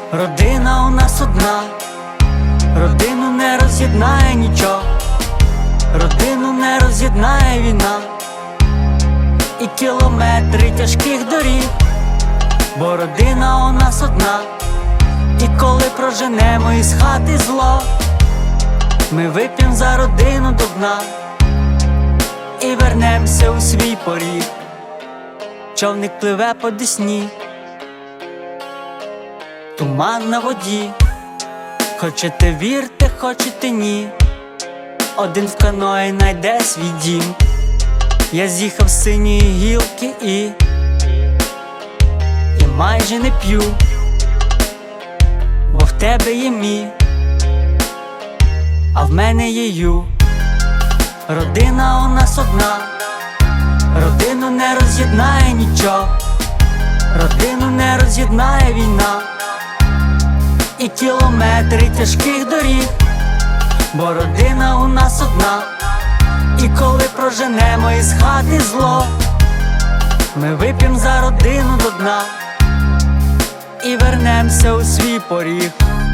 Родина у нас одна, родину не роз'єднає нічого, родину не роз'єднає війна і кілометри тяжких доріг, бо родина у нас одна. І коли проженемо із хати зло, ми вип'єм за родину до дна і вернемося у свій поріг. Човник пливе по Десні, туман на воді. Хочете вірте, хочете ні, один в каної найде свій дім. Я з'їхав з синьої гілки і майже не п'ю, бо в тебе є мій, а в мене є ю. Родина у нас одна, родину не роз'єднає нічого, родину не роз'єднає війна і кілометри тяжких доріг, бо родина у нас одна. І коли проженемо із хати зло, ми вип'єм за родину до дна і вернемося у свій поріг.